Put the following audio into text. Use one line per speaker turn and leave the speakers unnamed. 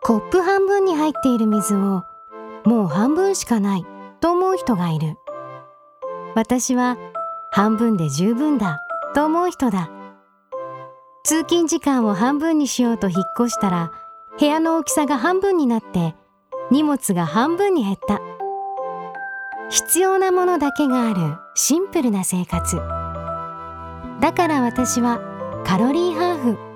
コップ半分に入っている水をもう半分しかないと思う人がいる。私は半分で十分だと思う人だ。通勤時間を半分にしようと引っ越したら、部屋の大きさが半分になって荷物が半分に減った。必要なものだけがあるシンプルな生活。だから私はカロリーハーフ